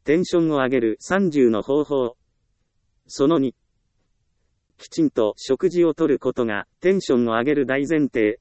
テンションを上げる30の方法。その2。きちんと食事をとることがテンションを上げる大前提。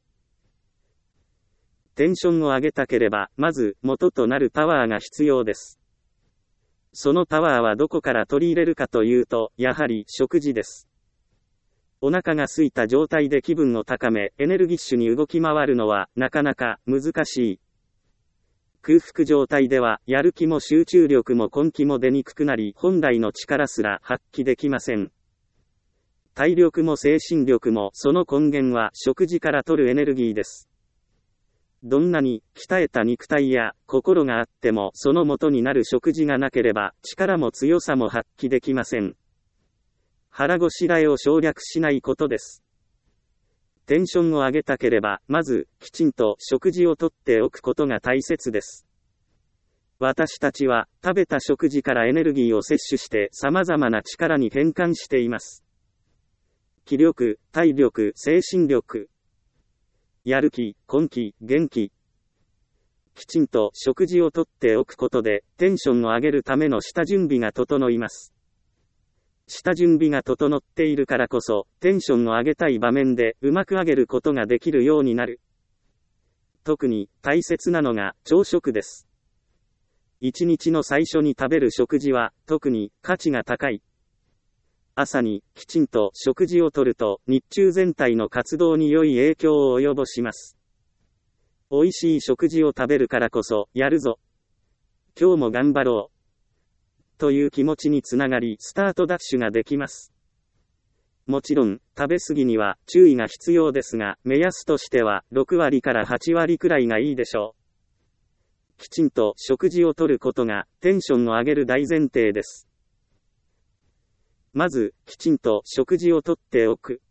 テンションを上げたければ、まず元となるパワーが必要です。そのパワーはどこから取り入れるかというと、やはり食事です。お腹が空いた状態で気分を高め、エネルギッシュに動き回るのはなかなか難しい。空腹状態では、やる気も集中力も根気も出にくくなり、本来の力すら発揮できません。体力も精神力も、その根源は食事から取るエネルギーです。どんなに鍛えた肉体や心があっても、その元になる食事がなければ、力も強さも発揮できません。腹ごしらえを省略しないことです。テンションを上げたければ、まず、きちんと食事をとっておくことが大切です。私たちは、食べた食事からエネルギーを摂取して、様々な力に変換しています。気力、体力、精神力。やる気、根気、元気。きちんと食事をとっておくことで、テンションを上げるための下準備が整います。下準備が整っているからこそ、テンションを上げたい場面でうまく上げることができるようになる。特に大切なのが朝食です。一日の最初に食べる食事は特に価値が高い。朝にきちんと食事をとると日中全体の活動に良い影響を及ぼします。美味しい食事を食べるからこそ、やるぞ。今日も頑張ろう。という気持ちにつながり、スタートダッシュができます。もちろん、食べ過ぎには注意が必要ですが、目安としては6割から8割くらいがいいでしょう。きちんと食事をとることがテンションを上げる大前提です。まず、きちんと食事をとっておく。